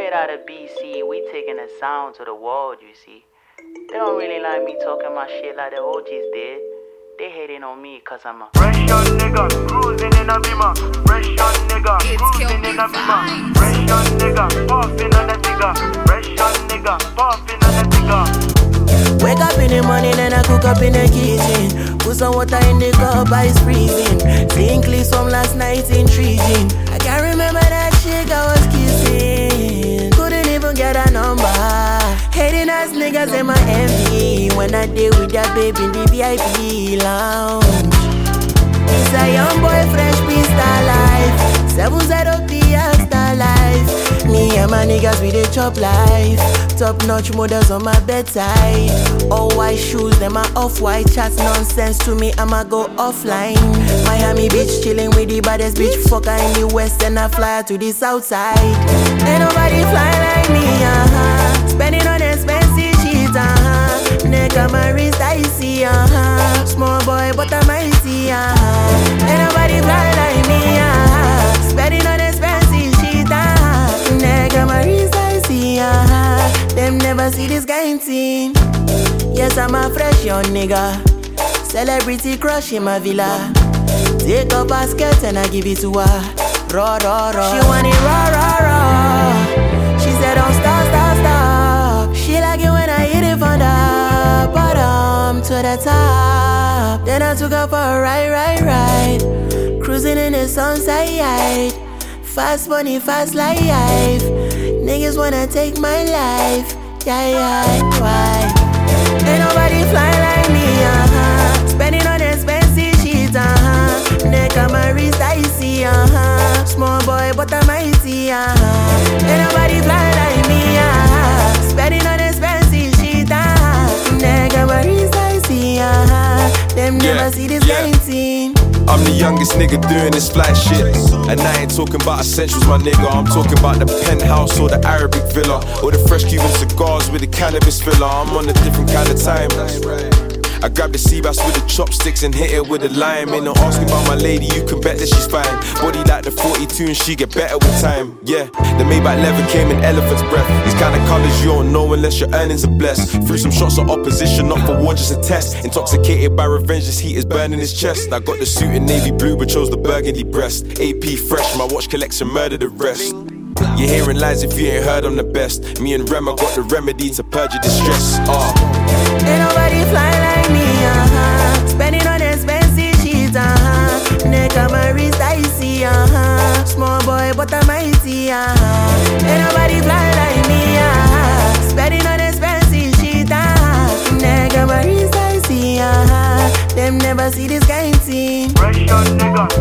Straight out of BC, we taking the sound to the world, you see. They don't really like me talking my shit like the OGs did. They hating on me cause I'm a fresh young nigga, cruising in a Beamer. Fresh young nigga, cruising in a Beamer. Fresh young nigga, puffing on the cigar. Fresh young nigga, puffing on the cigar. Wake up in the morning and I cook up in the kitchen. Put some water in the cup, ice freezing. Seeing clips from last night, intriguing. I can't remember that chick I was kissing. Couldn't even get a number. Hating ass niggas in my envy. When I deal with that baby in the VIP lounge. It's a young boy, fresh pista life. 703 star life. Me and my niggas, we dey chop life. Top notch models on my bedside. All white shoes, them are off-white. Chats nonsense to me, I'ma go offline. Miami Beach, chilling with the baddest bitch. Fucker in the west and I fly to the south side. Ain't nobody fly like me, Spending on expensive shit, Neck on my wrist, I see, Small boy, but I'm icy, Ain't nobody fly like me, Spending on expensive shit, Neck on my wrist, I see, Them never see this kind thing. Yes, I'm a fresh young nigga. Celebrity crush in my villa. Take up her skirt and I give it to her. Raw, raw, raw. She want it raw, raw, raw. She said don't stop, stop, stop. She like it when I hit it from the bottom to the top. Then I took her for a ride, ride, ride. Cruising in the sunset. Fast money, fast life. Niggas wanna take my life. Yeah, why? Ain't nobody fly like me, Spending on expensive shit, Neck on my wrist, I see, Small boy, but I'm icy, Ain't nobody fly like me, Spending on expensive shit, Neck on my wrist, I see, Them never see this kind thing. I'm the youngest nigga doing this fly shit. And I ain't talking about essentials, my nigga. I'm talking about the penthouse or the Arabic villa, or the fresh Cuban cigars with the cannabis filler. I'm on a different kind of time. I grab the sea bass with the chopsticks and hit it with a lime. Ain't no asking about my lady, you can bet that she's fine. Body like the 42 and she get better with time. Yeah, the Maybach leather came in elephant's breath. These kind of colors you don't know unless your earnings are blessed. Threw some shots of opposition, not for war, just a test. Intoxicated by revenge, this heat is burning his chest. I got the suit in navy blue but chose the burgundy breast. AP fresh, my watch collection murder the rest. You're hearing lies if you ain't heard I'm the best. Me and Rem, I got the remedy to purge your distress. Ain't nobody fly like me, Spending on expensive shit, Neck on my wrist, I see, Small boy, but I'm icy, Ain't nobody fly like me, Spending on expensive shit, Neck on my wrist, I see, Them never see this kind thing. Fresh young nigga,